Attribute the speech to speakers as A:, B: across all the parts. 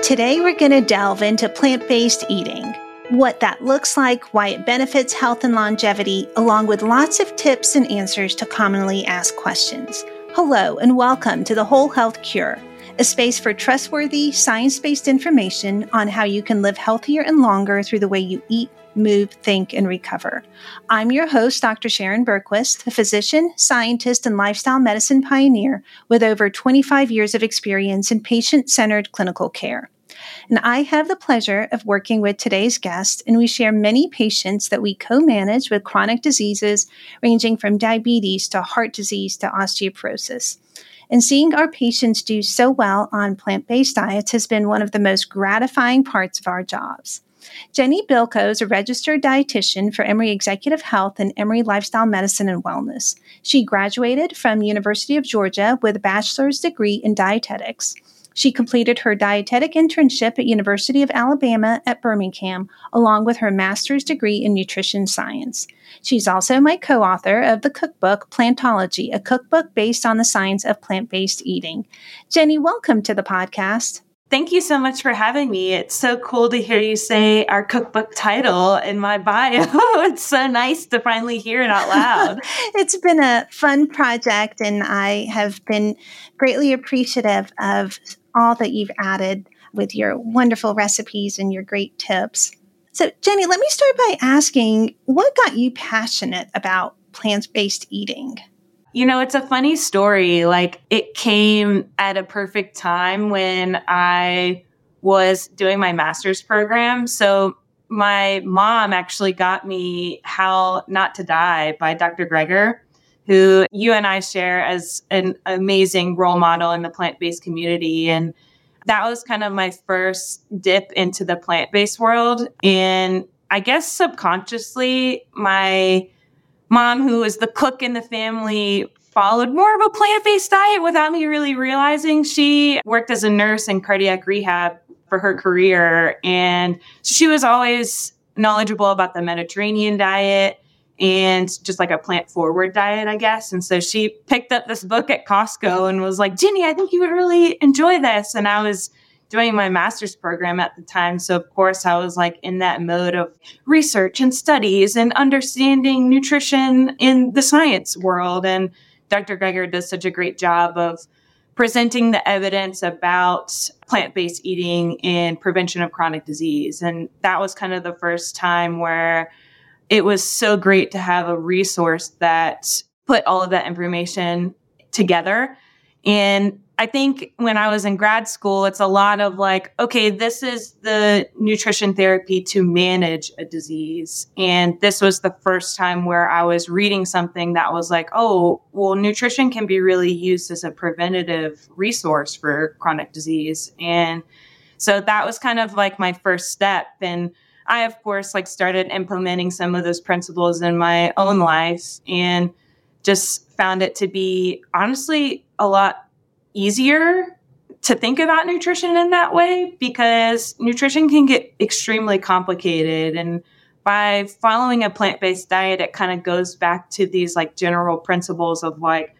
A: Today, we're going to delve into plant-based eating, what that looks like, why it benefits health and longevity, along with lots of tips and answers to commonly asked questions. Hello, and welcome to the Whole Health Cure, a space for trustworthy, science-based information on how you can live healthier and longer through the way you eat, move, think, and recover. I'm your host, Dr. Sharon Bergquist, a physician, scientist, and lifestyle medicine pioneer with over 25 years of experience in patient-centered clinical care. And I have the pleasure of working with today's guest, and we share many patients that we co-manage with chronic diseases ranging from diabetes to heart disease to osteoporosis. And seeing our patients do so well on plant-based diets has been one of the most gratifying parts of our jobs. Jenny Bilko is a registered dietitian for Emory Executive Health and Emory Lifestyle Medicine and Wellness. She graduated from University of Georgia with a bachelor's degree in dietetics. She completed her dietetic internship at University of Alabama at Birmingham, along with her master's degree in nutrition science. She's also my co-author of the cookbook Plantology, a cookbook based on the science of plant-based eating. Jenny, welcome to the podcast.
B: Thank you so much for having me. It's so cool to hear you say our cookbook title in my bio. It's so nice to finally hear it out loud.
A: It's been a fun project, and I have been greatly appreciative of all that you've added with your wonderful recipes and your great tips. So, Jenny, let me start by asking, what got you passionate about plant-based eating?
B: You know, it's a funny story. It came at a perfect time when I was doing my master's program. So my mom actually got me How Not to Die by Dr. Greger, who you and I share as an amazing role model in the plant-based community. And that was kind of my first dip into the plant-based world. And I guess subconsciously, my mom, who was the cook in the family, followed more of a plant-based diet without me really realizing. She worked as a nurse in cardiac rehab for her career. And she was always knowledgeable about the Mediterranean diet and just like a plant-forward diet, I guess. And so she picked up this book at Costco and was like, Jenny, I think you would really enjoy this. And I was doing my master's program at the time. So of course I was like in that mode of research and studies and understanding nutrition in the science world. And Dr. Greger does such a great job of presenting the evidence about plant-based eating and prevention of chronic disease. And that was kind of the first time where it was so great to have a resource that put all of that information together. And I think when I was in grad school, it's a lot of like, okay, this is the nutrition therapy to manage a disease. And this was the first time where I was reading something that was like, oh, well, nutrition can be really used as a preventative resource for chronic disease. And so that was kind of like my first step. And I, of course, started implementing some of those principles in my own life and just found it to be honestly a lot easier to think about nutrition in that way, because nutrition can get extremely complicated. And by following a plant-based diet, it kind of goes back to these general principles of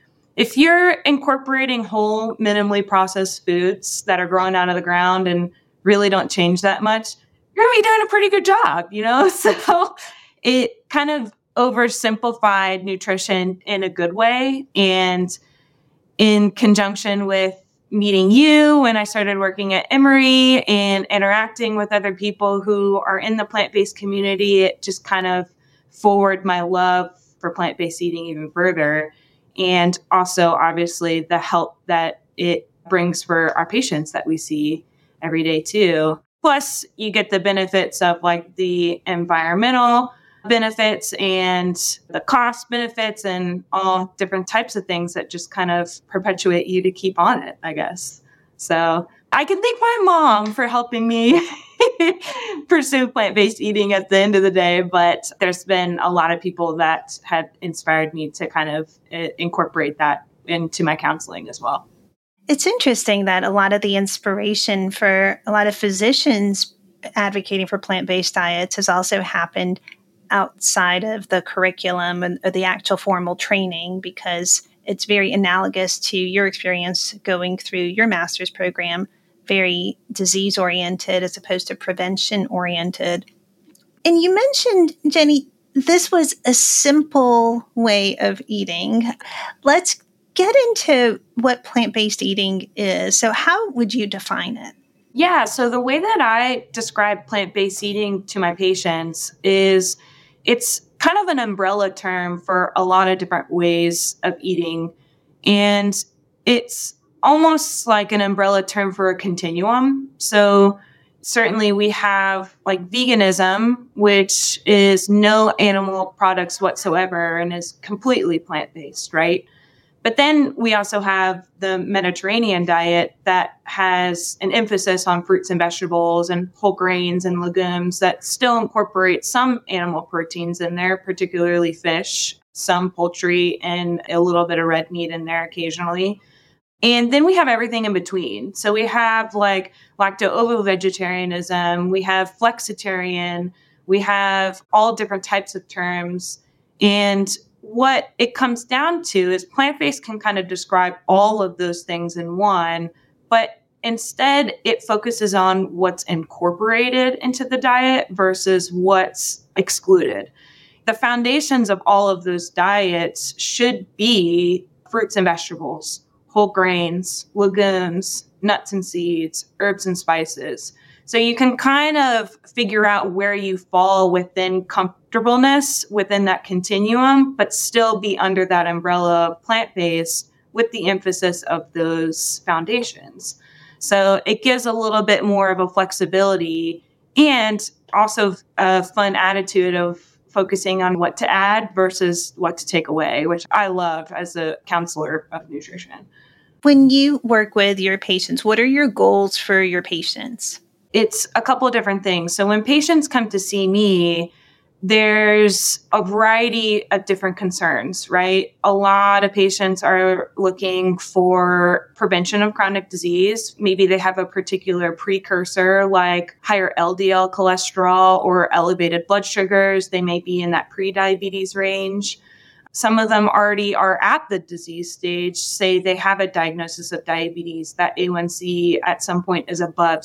B: if you're incorporating whole, minimally processed foods that are growing out of the ground and really don't change that much, you're going to be doing a pretty good job, So it kind of oversimplified nutrition in a good way. And in conjunction with meeting you when I started working at Emory and interacting with other people who are in the plant-based community, it just kind of forwarded my love for plant-based eating even further. And also, obviously, the help that it brings for our patients that we see every day, too. Plus, you get the benefits of the environmental benefits and the cost benefits and all different types of things that just kind of perpetuate you to keep on it, I guess. So I can thank my mom for helping me pursue plant-based eating at the end of the day, but there's been a lot of people that have inspired me to kind of incorporate that into my counseling as well.
A: It's interesting that a lot of the inspiration for a lot of physicians advocating for plant-based diets has also happened outside of the curriculum and the actual formal training, because it's very analogous to your experience going through your master's program very disease oriented as opposed to prevention oriented. And you mentioned, Jenny, this was a simple way of eating. Let's get into what plant-based eating is. So how would you define it?
B: Yeah, so the way that I describe plant-based eating to my patients is it's kind of an umbrella term for a lot of different ways of eating. And it's almost like an umbrella term for a continuum. So certainly we have like veganism, which is no animal products whatsoever and is completely plant-based, right? But then we also have the Mediterranean diet that has an emphasis on fruits and vegetables and whole grains and legumes that still incorporate some animal proteins in there, particularly fish, some poultry, and a little bit of red meat in there occasionally. And then we have everything in between. So we have like lacto-ovo-vegetarianism, we have flexitarian, we have all different types of terms. And what it comes down to is plant-based can kind of describe all of those things in one, but instead it focuses on what's incorporated into the diet versus what's excluded. The foundations of all of those diets should be fruits and vegetables, whole grains, legumes, nuts and seeds, herbs and spices. So you can kind of figure out where you fall within comfortableness within that continuum, but still be under that umbrella of plant-based with the emphasis of those foundations. So it gives a little bit more of a flexibility and also a fun attitude of focusing on what to add versus what to take away, which I love as a counselor of nutrition.
A: When you work with your patients, what are your goals for your patients?
B: It's a couple of different things. So when patients come to see me, there's a variety of different concerns, right? A lot of patients are looking for prevention of chronic disease. Maybe they have a particular precursor like higher LDL cholesterol or elevated blood sugars. They may be in that prediabetes range. Some of them already are at the disease stage, say they have a diagnosis of diabetes, that A1C at some point is above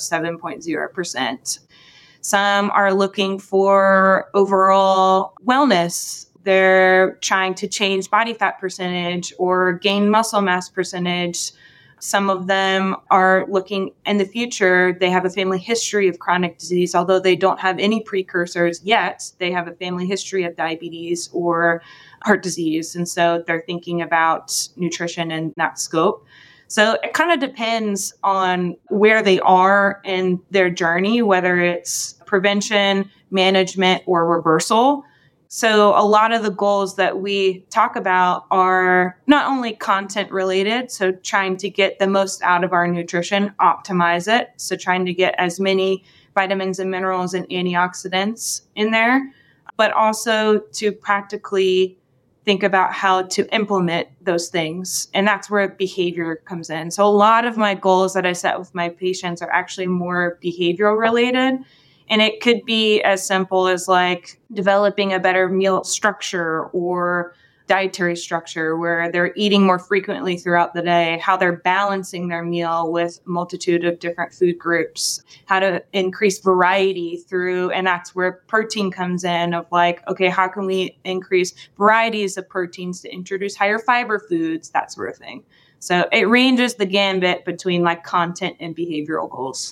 B: 7.0%. Some are looking for overall wellness. They're trying to change body fat percentage or gain muscle mass percentage. Some of them are looking in the future. They have a family history of chronic disease, although they don't have any precursors yet. They have a family history of diabetes or heart disease. And so they're thinking about nutrition in that scope. So it kind of depends on where they are in their journey, whether it's prevention, management, or reversal. So a lot of the goals that we talk about are not only content related, so trying to get the most out of our nutrition, optimize it. So trying to get as many vitamins and minerals and antioxidants in there, but also to practically think about how to implement those things. And that's where behavior comes in. So a lot of my goals that I set with my patients are actually more behavioral related. And it could be as simple as like developing a better meal structure or dietary structure where they're eating more frequently throughout the day, how they're balancing their meal with a multitude of different food groups, how to increase variety through, and that's where protein comes in of like, okay, how can we increase varieties of proteins to introduce higher fiber foods, that sort of thing. So it ranges the gambit between like content and behavioral goals.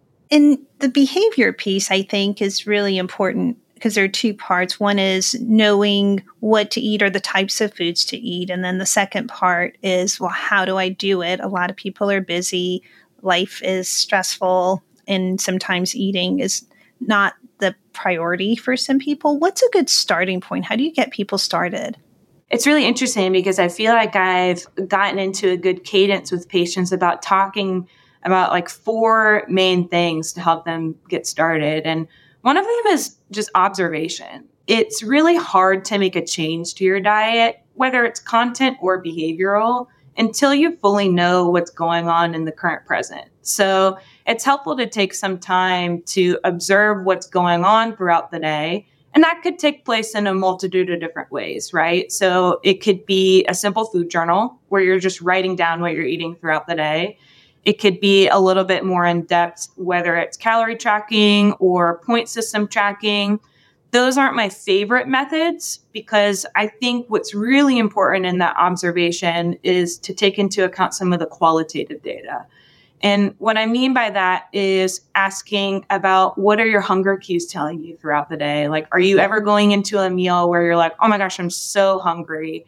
A: And the behavior piece, I think, is really important because there are two parts. One is knowing what to eat or the types of foods to eat. And then the second part is, well, how do I do it? A lot of people are busy. Life is stressful. And sometimes eating is not the priority for some people. What's a good starting point? How do you get people started?
B: It's really interesting because I feel like I've gotten into a good cadence with patients about talking about like 4 main things to help them get started. And one of them is just observation. It's really hard to make a change to your diet, whether it's content or behavioral, until you fully know what's going on in the current present. So it's helpful to take some time to observe what's going on throughout the day. And that could take place in a multitude of different ways, right? So it could be a simple food journal where you're just writing down what you're eating throughout the day. It could be a little bit more in depth, whether it's calorie tracking or point system tracking. Those aren't my favorite methods because I think what's really important in that observation is to take into account some of the qualitative data. And what I mean by that is asking about what are your hunger cues telling you throughout the day? Like, are you ever going into a meal where you're like, oh my gosh, I'm so hungry?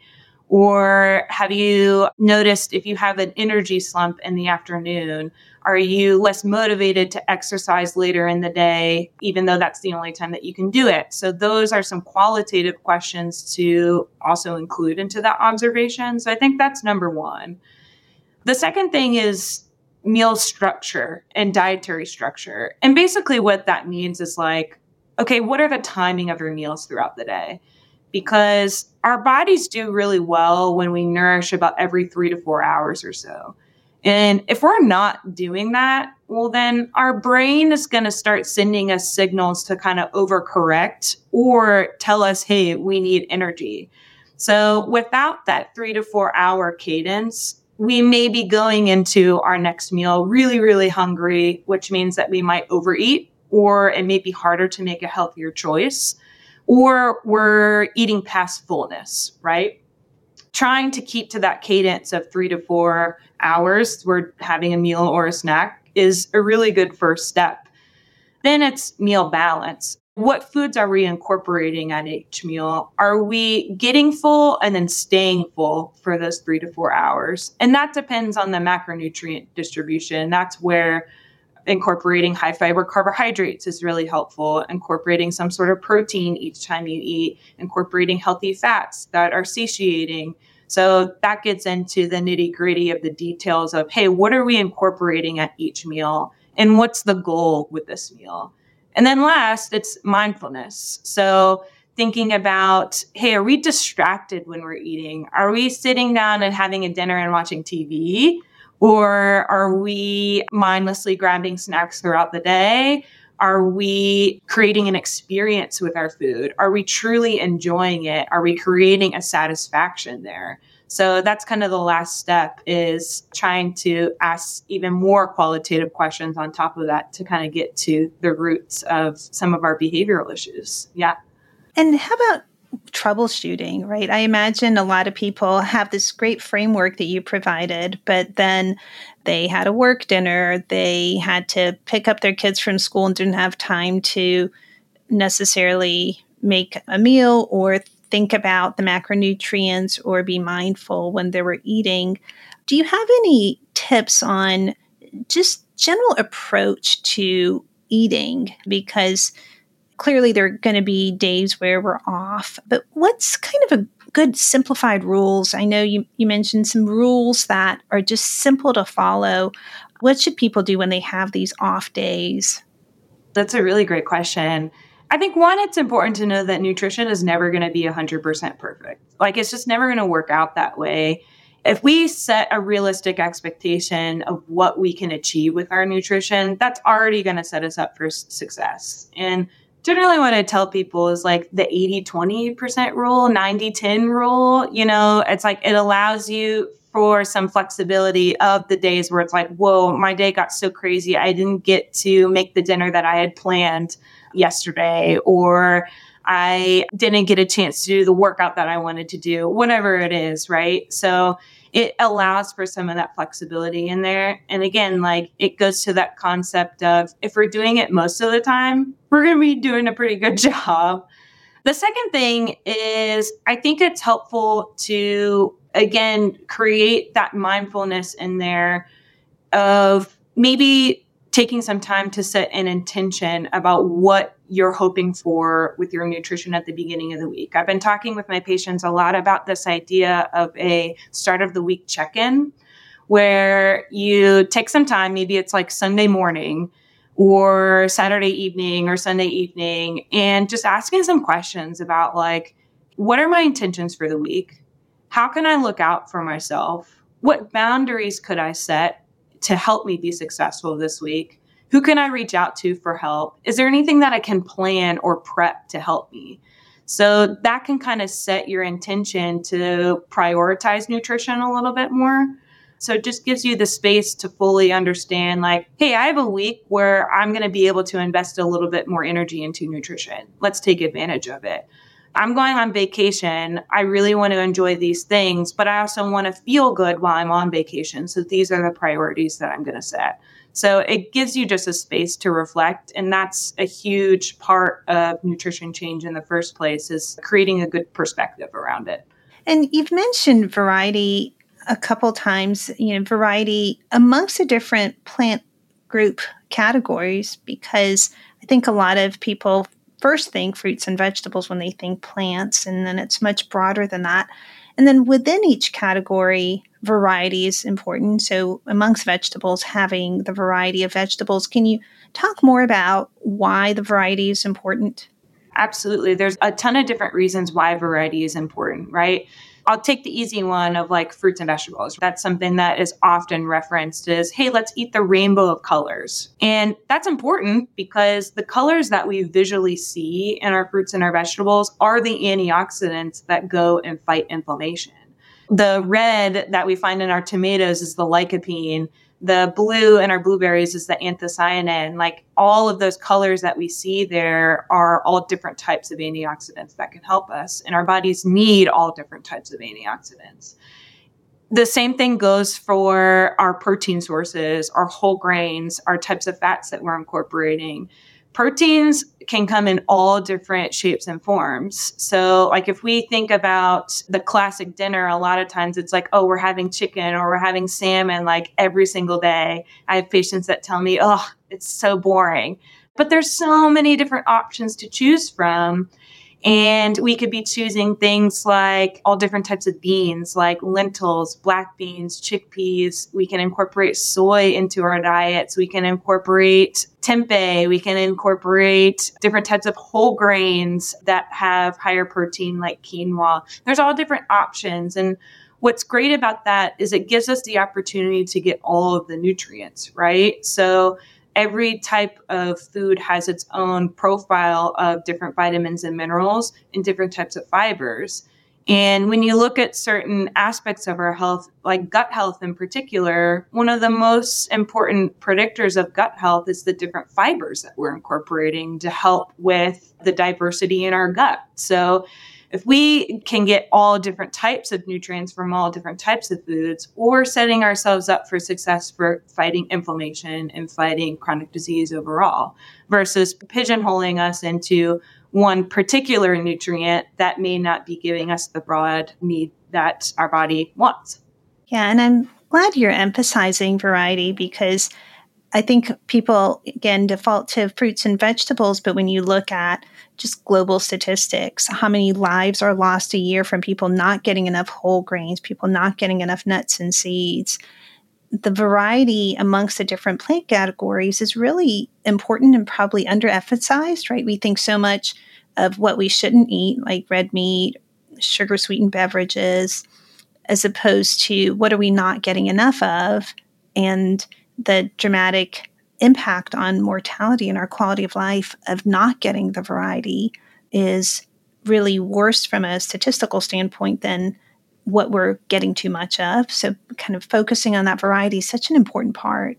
B: Or have you noticed if you have an energy slump in the afternoon, are you less motivated to exercise later in the day, even though that's the only time that you can do it? So those are some qualitative questions to also include into that observation. So I think that's number one. The second thing is meal structure and dietary structure. And basically what that means is like, okay, what are the timing of your meals throughout the day? Because our bodies do really well when we nourish about every 3 to 4 hours or so. And if we're not doing that, well, then our brain is going to start sending us signals to kind of overcorrect or tell us, hey, we need energy. So without that 3 to 4 hour cadence, we may be going into our next meal really, really hungry, which means that we might overeat, or it may be harder to make a healthier choice, or we're eating past fullness, right? Trying to keep to that cadence of 3 to 4 hours, we're having a meal or a snack is a really good first step. Then it's meal balance. What foods are we incorporating at each meal? Are we getting full and then staying full for those 3 to 4 hours? And that depends on the macronutrient distribution. That's where incorporating high fiber carbohydrates is really helpful, incorporating some sort of protein each time you eat, incorporating healthy fats that are satiating. So that gets into the nitty gritty of the details of, hey, what are we incorporating at each meal? And what's the goal with this meal? And then last, it's mindfulness. So thinking about, hey, are we distracted when we're eating? Are we sitting down and having a dinner and watching TV? Or are we mindlessly grabbing snacks throughout the day? Are we creating an experience with our food? Are we truly enjoying it? Are we creating a satisfaction there? So that's kind of the last step, is trying to ask even more qualitative questions on top of that to kind of get to the roots of some of our behavioral issues. Yeah.
A: And how about troubleshooting, right? I imagine a lot of people have this great framework that you provided, but then they had a work dinner, they had to pick up their kids from school and didn't have time to necessarily make a meal or think about the macronutrients or be mindful when they were eating. Do you have any tips on just general approach to eating? Because clearly there are going to be days where we're off, but what's kind of a good simplified rules? I know you mentioned some rules that are just simple to follow. What should people do when they have these off days?
B: That's a really great question. I think, one, it's important to know that nutrition is never going to be 100% perfect. Like, it's just never going to work out that way. If we set a realistic expectation of what we can achieve with our nutrition, that's already going to set us up for success. And generally what I tell people is like the 80-20% rule, 90-10 rule. You know, it's like it allows you for some flexibility of the days where it's like, whoa, my day got so crazy, I didn't get to make the dinner that I had planned yesterday, or I didn't get a chance to do the workout that I wanted to do, whatever it is, right? So it allows for some of that flexibility in there. And again, like, it goes to that concept of, if we're doing it most of the time, we're going to be doing a pretty good job. The second thing is, I think it's helpful to, again, create that mindfulness in there of maybe taking some time to set an intention about what you're hoping for with your nutrition at the beginning of the week. I've been talking with my patients a lot about this idea of a start of the week check-in, where you take some time, maybe it's like Sunday morning or Saturday evening or Sunday evening, and just asking some questions about, like, what are my intentions for the week? How can I look out for myself? What boundaries could I set to help me be successful this week? Who can I reach out to for help? Is there anything that I can plan or prep to help me? So that can kind of set your intention to prioritize nutrition a little bit more. So it just gives you the space to fully understand, like, hey, I have a week where I'm going to be able to invest a little bit more energy into nutrition. Let's take advantage of it. I'm going on vacation. I really want to enjoy these things, but I also want to feel good while I'm on vacation. So these are the priorities that I'm going to set. So it gives you just a space to reflect. And that's a huge part of nutrition change in the first place, is creating a good perspective around it.
A: And you've mentioned variety a couple times, variety amongst the different plant group categories, because I think a lot of people first think fruits and vegetables when they think plants, and then it's much broader than that. And then within each category, variety is important. So amongst vegetables, having the variety of vegetables. Can you talk more about why the variety is important?
B: Absolutely. There's a ton of different reasons why variety is important, right? I'll take the easy one of like fruits and vegetables. That's something that is often referenced as, hey, let's eat the rainbow of colors. And that's important because the colors that we visually see in our fruits and our vegetables are the antioxidants that go and fight inflammation. The red that we find in our tomatoes is the lycopene. The blue in our blueberries is the anthocyanin. Like all of those colors that we see there are all different types of antioxidants that can help us. And our bodies need all different types of antioxidants. The same thing goes for our protein sources, our whole grains, our types of fats that we're incorporating. Proteins can come in all different shapes and forms. So like if we think about the classic dinner, a lot of times it's like, oh, we're having chicken or we're having salmon like every single day. I have patients that tell me, oh, it's so boring. But there's so many different options to choose from. And we could be choosing things like all different types of beans, like lentils, black beans, chickpeas. We can incorporate soy into our diets. We can incorporate tempeh. We can incorporate different types of whole grains that have higher protein, like quinoa. There's all different options. And what's great about that is it gives us the opportunity to get all of the nutrients, right? So every type of food has its own profile of different vitamins and minerals and different types of fibers. And when you look at certain aspects of our health, like gut health in particular, one of the most important predictors of gut health is the different fibers that we're incorporating to help with the diversity in our gut. So if we can get all different types of nutrients from all different types of foods, we're setting ourselves up for success for fighting inflammation and fighting chronic disease overall, versus pigeonholing us into one particular nutrient that may not be giving us the broad need that our body wants.
A: Yeah, and I'm glad you're emphasizing variety, because I think people, again, default to fruits and vegetables, but when you look at just global statistics, how many lives are lost a year from people not getting enough whole grains, people not getting enough nuts and seeds. The variety amongst the different plant categories is really important and probably underemphasized, right? We think so much of what we shouldn't eat, like red meat, sugar-sweetened beverages, as opposed to what are we not getting enough of, and the dramatic impact on mortality and our quality of life of not getting the variety is really worse from a statistical standpoint than what we're getting too much of. So kind of focusing on that variety is such an important part.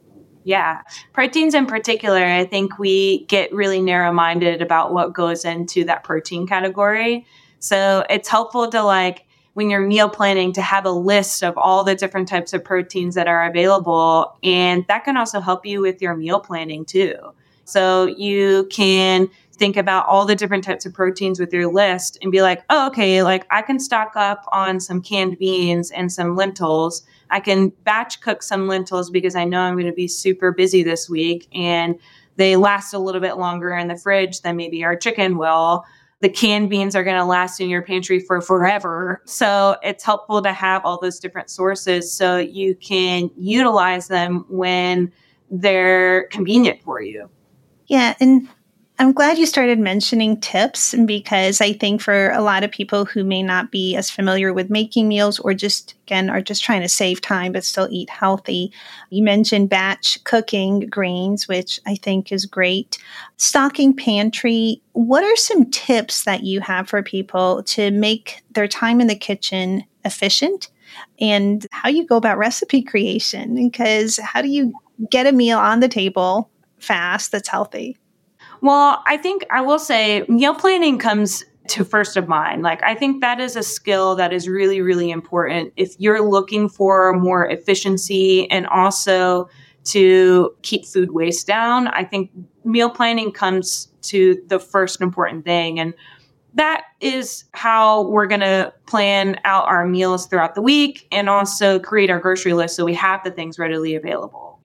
B: Yeah. Proteins in particular, I think we get really narrow-minded about what goes into that protein category. So it's helpful to when you're meal planning, to have a list of all the different types of proteins that are available. And that can also help you with your meal planning too. So you can think about all the different types of proteins with your list and be like, oh, okay, I can stock up on some canned beans and some lentils. I can batch cook some lentils because I know I'm going to be super busy this week and they last a little bit longer in the fridge than maybe our chicken will. The canned beans are going to last in your pantry for forever. So it's helpful to have all those different sources so you can utilize them when they're convenient for you.
A: Yeah. And I'm glad you started mentioning tips, because I think for a lot of people who may not be as familiar with making meals, or just, again, are just trying to save time but still eat healthy, you mentioned batch cooking grains, which I think is great. Stocking pantry. What are some tips that you have for people to make their time in the kitchen efficient and how you go about recipe creation. Because how do you get a meal on the table fast that's healthy?
B: Well, I think I will say meal planning comes to first of mind. Like, I think that is a skill that is really, really important if you're looking for more efficiency and also to keep food waste down. I think meal planning comes to the first important thing. And that is how we're going to plan out our meals throughout the week and also create our grocery list so we have the things readily available.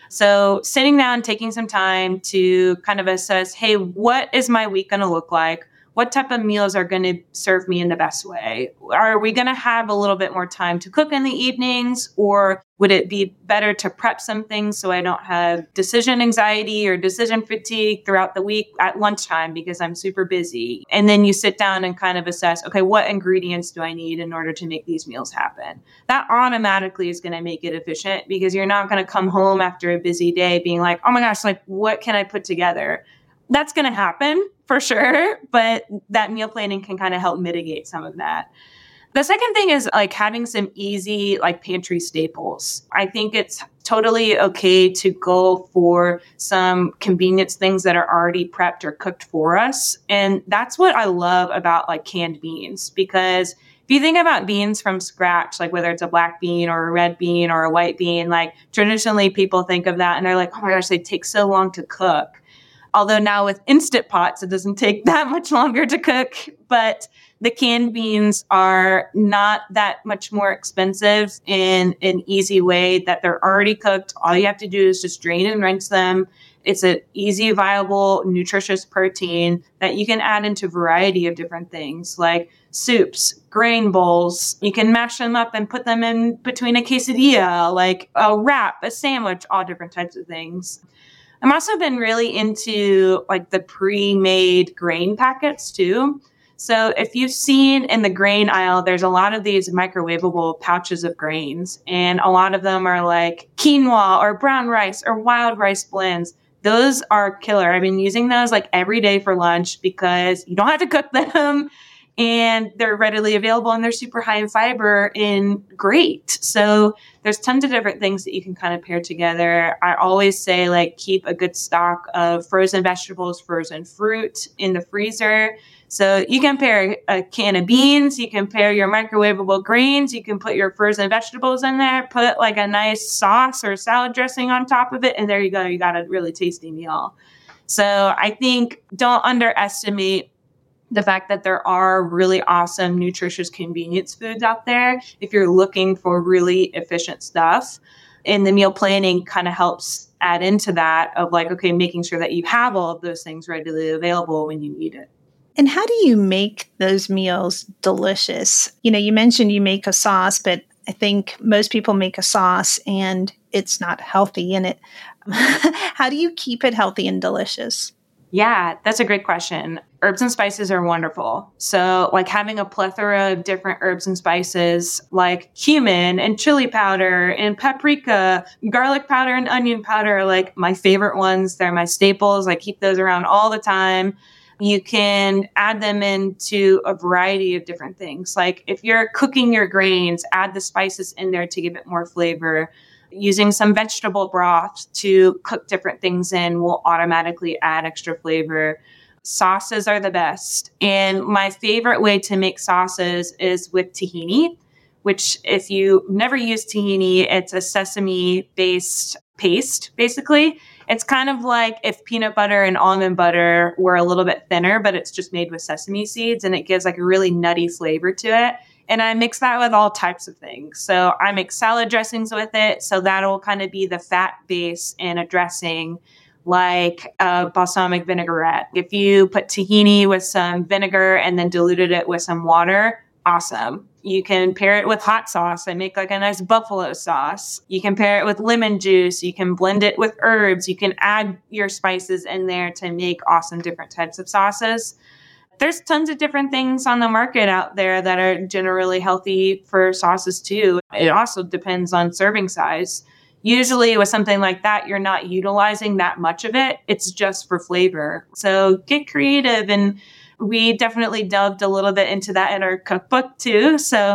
B: So sitting down, taking some time to kind of assess, hey, what is my week going to look like? What type of meals are going to serve me in the best way? Are we going to have a little bit more time to cook in the evenings, or would it be better to prep some things so I don't have decision anxiety or decision fatigue throughout the week at lunchtime because I'm super busy? And then you sit down and kind of assess, okay, what ingredients do I need in order to make these meals happen? That automatically is going to make it efficient because you're not going to come home after a busy day being like, oh my gosh, like what can I put together? That's going to happen for sure, but that meal planning can kind of help mitigate some of that. The second thing is like having some easy like pantry staples. I think it's totally okay to go for some convenience things that are already prepped or cooked for us. And that's what I love about like canned beans, because if you think about beans from scratch, like whether it's a black bean or a red bean or a white bean, like traditionally people think of that and they're like, oh my gosh, they take so long to cook. Although now with Instant Pots, it doesn't take that much longer to cook, but the canned beans are not that much more expensive in an easy way that they're already cooked. All you have to do is just drain and rinse them. It's an easy, viable, nutritious protein that you can add into a variety of different things like soups, grain bowls. You can mash them up and put them in between a quesadilla, like a wrap, a sandwich, all different types of things. I've also been really into like the pre-made grain packets too. So if you've seen in the grain aisle, there's a lot of these microwavable pouches of grains, and a lot of them are like quinoa or brown rice or wild rice blends. Those are killer. I've been using those like every day for lunch because you don't have to cook them and they're readily available and they're super high in fiber and great. So there's tons of different things that you can kind of pair together. I always say like keep a good stock of frozen vegetables, frozen fruit in the freezer. So you can pair a can of beans, you can pair your microwavable grains, you can put your frozen vegetables in there, put like a nice sauce or salad dressing on top of it, and there you go. You got a really tasty meal. So I think don't underestimate the fact that there are really awesome, nutritious convenience foods out there if you're looking for really efficient stuff. And the meal planning kind of helps add into that of like, okay, making sure that you have all of those things readily available when you need it.
A: And how do you make those meals delicious? You know, you mentioned you make a sauce, but I think most people make a sauce and it's not healthy in it. How do you keep it healthy and delicious?
B: Yeah, that's a great question. Herbs and spices are wonderful. So like having a plethora of different herbs and spices like cumin and chili powder and paprika, garlic powder and onion powder, like my favorite ones. They're my staples. I keep those around all the time. You can add them into a variety of different things. Like if you're cooking your grains, add the spices in there to give it more flavor. Using some vegetable broth to cook different things in will automatically add extra flavor. Sauces are the best. And my favorite way to make sauces is with tahini, which if you never use tahini, it's a sesame-based paste, basically. It's kind of like if peanut butter and almond butter were a little bit thinner, but it's just made with sesame seeds, and it gives like a really nutty flavor to it. And I mix that with all types of things. So I make salad dressings with it. So that'll kind of be the fat base in a dressing, like a balsamic vinaigrette. If you put tahini with some vinegar and then diluted it with some water, awesome. You can pair it with hot sauce and make like a nice buffalo sauce. You can pair it with lemon juice. You can blend it with herbs. You can add your spices in there to make awesome different types of sauces. There's tons of different things on the market out there that are generally healthy for sauces too. It also depends on serving size. Usually with something like that, you're not utilizing that much of it. It's just for flavor. So get creative. And we definitely delved a little bit into that in our cookbook too. So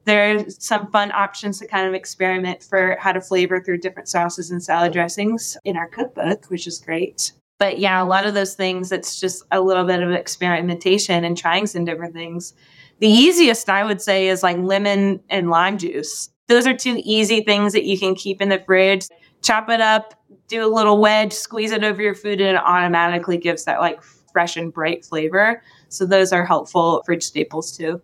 B: There's some fun options to kind of experiment for how to flavor through different sauces and salad dressings in our cookbook, which is great. But yeah, a lot of those things, it's just a little bit of experimentation and trying some different things. The easiest, I would say, is like lemon and lime juice. Those are two easy things that you can keep in the fridge. Chop it up, do a little wedge, squeeze it over your food, and it automatically gives that like fresh and bright flavor. So those are helpful fridge staples too.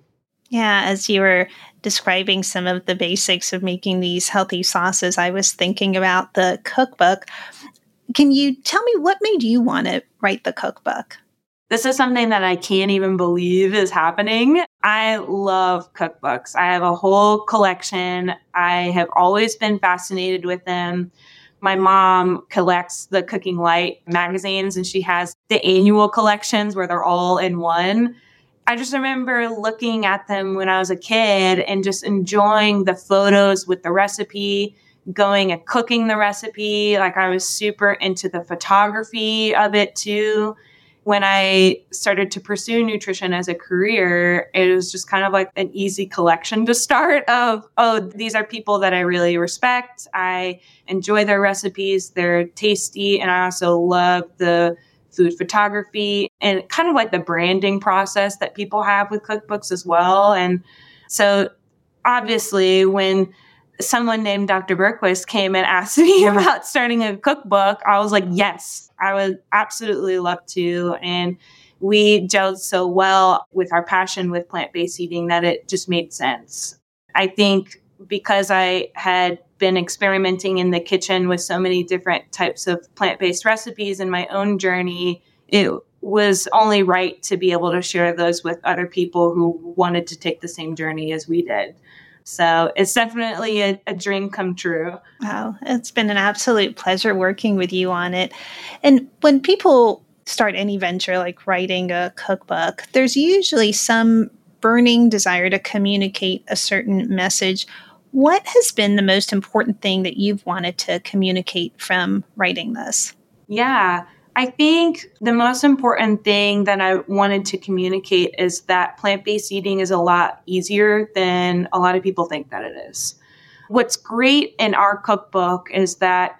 A: Yeah, as you were describing some of the basics of making these healthy sauces, I was thinking about the cookbook. Can you tell me what made you want to write the cookbook?
B: This is something that I can't even believe is happening. I love cookbooks. I have a whole collection. I have always been fascinated with them. My mom collects the Cooking Light magazines, and she has the annual collections where they're all in one. I just remember looking at them when I was a kid and just enjoying the photos with the recipe, going and cooking the recipe. Like I was super into the photography of it too. When I started to pursue nutrition as a career, it was just kind of like an easy collection to start of, oh, these are people that I really respect. I enjoy their recipes. They're tasty. And I also love the food photography and kind of like the branding process that people have with cookbooks as well. And so obviously when someone named Dr. Bergquist came and asked me about starting a cookbook, I was like, yes, I would absolutely love to. And we gelled so well with our passion with plant-based eating that it just made sense. I think because I had been experimenting in the kitchen with so many different types of plant-based recipes in my own journey, it was only right to be able to share those with other people who wanted to take the same journey as we did. So it's definitely a dream come true.
A: Wow, it's been an absolute pleasure working with you on it. And when people start any venture like writing a cookbook, there's usually some burning desire to communicate a certain message. What has been the most important thing that you've wanted to communicate from writing this?
B: Yeah, I think the most important thing that I wanted to communicate is that plant-based eating is a lot easier than a lot of people think that it is. What's great in our cookbook is that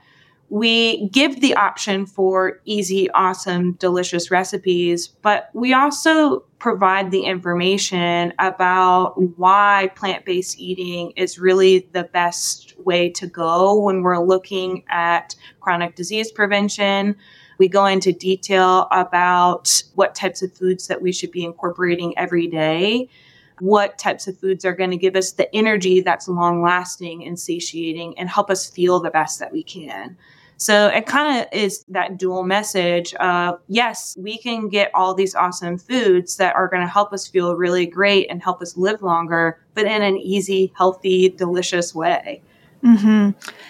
B: we give the option for easy, awesome, delicious recipes, but we also provide the information about why plant-based eating is really the best way to go when we're looking at chronic disease prevention. We go into detail about what types of foods that we should be incorporating every day, what types of foods are going to give us the energy that's long lasting and satiating and help us feel the best that we can. So it kind of is that dual message of, yes, we can get all these awesome foods that are going to help us feel really great and help us live longer, but in an easy, healthy, delicious way.
A: Mm-hmm.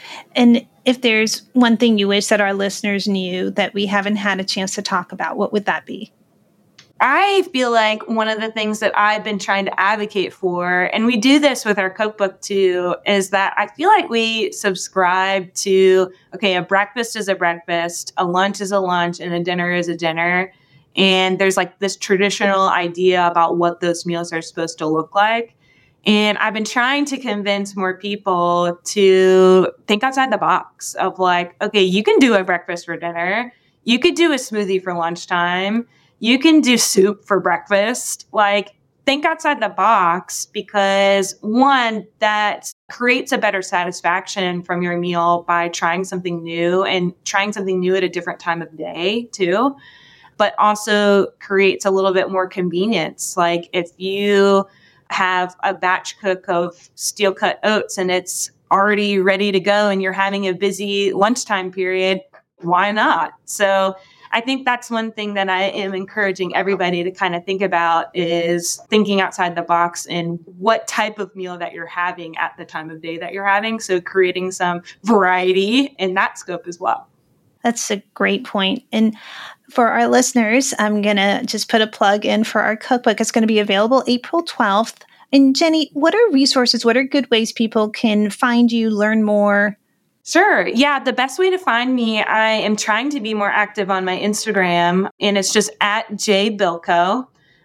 A: And if there's one thing you wish that our listeners knew that we haven't had a chance to talk about, what would that be?
B: I feel like one of the things that I've been trying to advocate for, and we do this with our cookbook too, is that I feel like we subscribe to, okay, a breakfast is a breakfast, a lunch is a lunch, and a dinner is a dinner. And there's like this traditional idea about what those meals are supposed to look like. And I've been trying to convince more people to think outside the box of like, okay, you can do a breakfast for dinner. You could do a smoothie for lunchtime. You can do soup for breakfast. Like, think outside the box because one, that creates a better satisfaction from your meal by trying something new and trying something new at a different time of day too, but also creates a little bit more convenience. Like if you have a batch cook of steel cut oats and it's already ready to go and you're having a busy lunchtime period, why not? So I think that's one thing that I am encouraging everybody to kind of think about is thinking outside the box and what type of meal that you're having at the time of day that you're having. So creating some variety in that scope as well.
A: That's a great point. And for our listeners, I'm going to just put a plug in for our cookbook. It's going to be available April 12th. And Jenny, what are resources? What are good ways people can find you, learn more?
B: Sure. Yeah. The best way to find me, I am trying to be more active on my Instagram, and it's just at jbilko.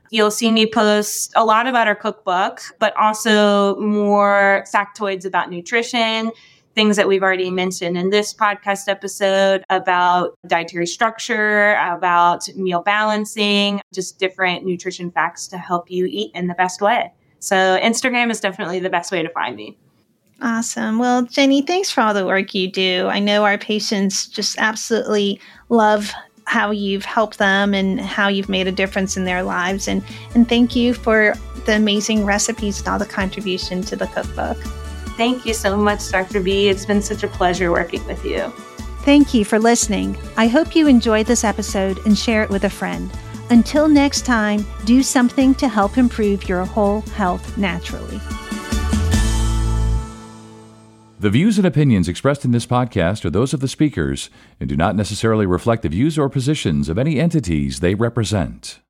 B: You'll see me post a lot about our cookbook, but also more factoids about nutrition, things that we've already mentioned in this podcast episode about dietary structure, about meal balancing, just different nutrition facts to help you eat in the best way. So Instagram is definitely the best way to find me.
A: Awesome. Well, Jenny, thanks for all the work you do. I know our patients just absolutely love how you've helped them and how you've made a difference in their lives. And thank you for the amazing recipes and all the contribution to the cookbook.
B: Thank you so much, Dr. B. It's been such a pleasure working with you.
A: Thank you for listening. I hope you enjoyed this episode and share it with a friend. Until next time, do something to help improve your whole health naturally.
C: The views and opinions expressed in this podcast are those of the speakers and do not necessarily reflect the views or positions of any entities they represent.